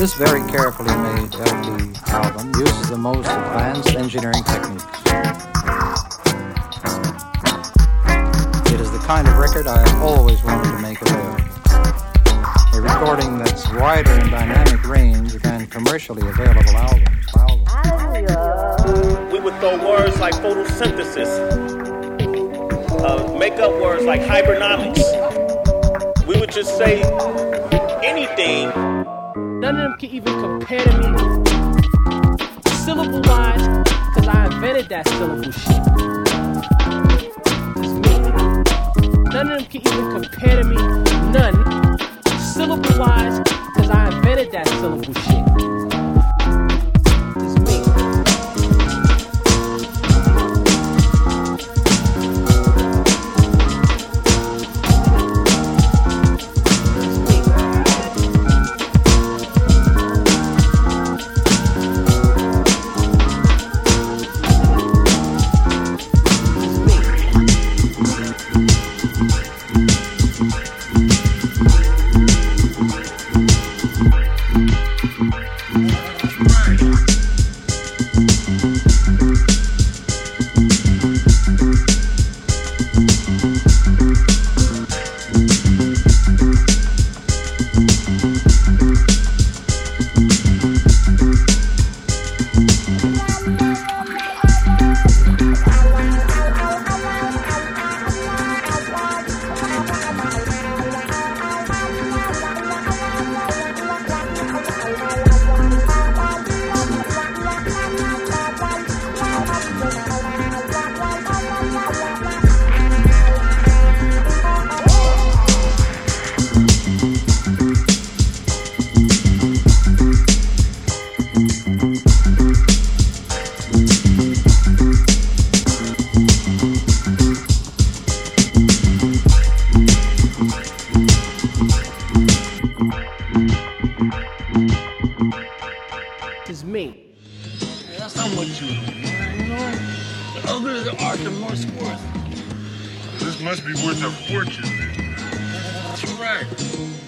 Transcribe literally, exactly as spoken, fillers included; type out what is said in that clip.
This very carefully made L P album uses the most advanced engineering techniques. It is the kind of record I have always wanted to make available. A recording that's wider in dynamic range than commercially available albums. albums. We would throw words like photosynthesis, uh, make up words like hibernomics. We would just say anything. None of them can even compare to me syllable-wise, because I invented that syllable shit. It's me. None of them can even compare to me, none, syllable-wise, because I invented that syllable shit. It's me. This must be worth a fortune then. That's right.